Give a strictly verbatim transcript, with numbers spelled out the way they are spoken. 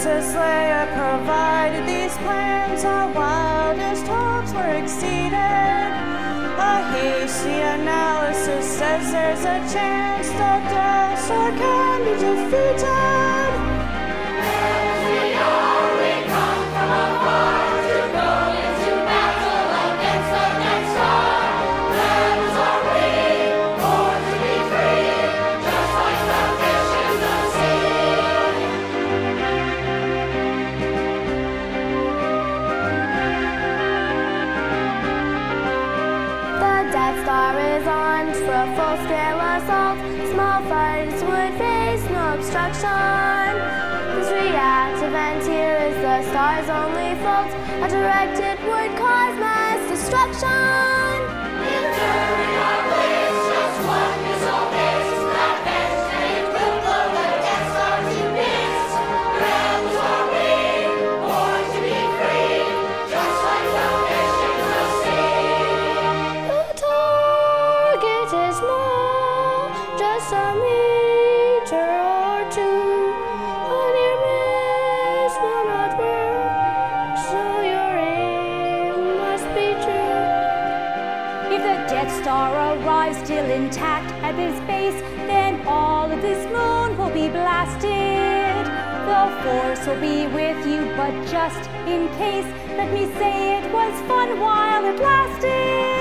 Princess Leia provided these plans, our wildest hopes were exceeded. A hasty analysis says there's a chance the Death Star can be defeated. As we are, we come from afar to go into battle against the Death Star. Rebels are we, born to be free, just like the fish in the sea. The Death Star is armed for a full-scale assault. Small fights would face no obstruction. This reactive end here is the star's only fault. A directed would cause mass destruction. Enduring our bliss, just one missile miss, that penetrating will blow the Death Star to bits. Rebels are we, born to be free, just like the fish in the sea. The target is small, just a meter or two. A near miss will not work, so your aim must be true. If the Death Star arrives still intact at this base, then all of this moon will be blasted. The Force will be with you, but just in case, let me say it was fun while it lasted.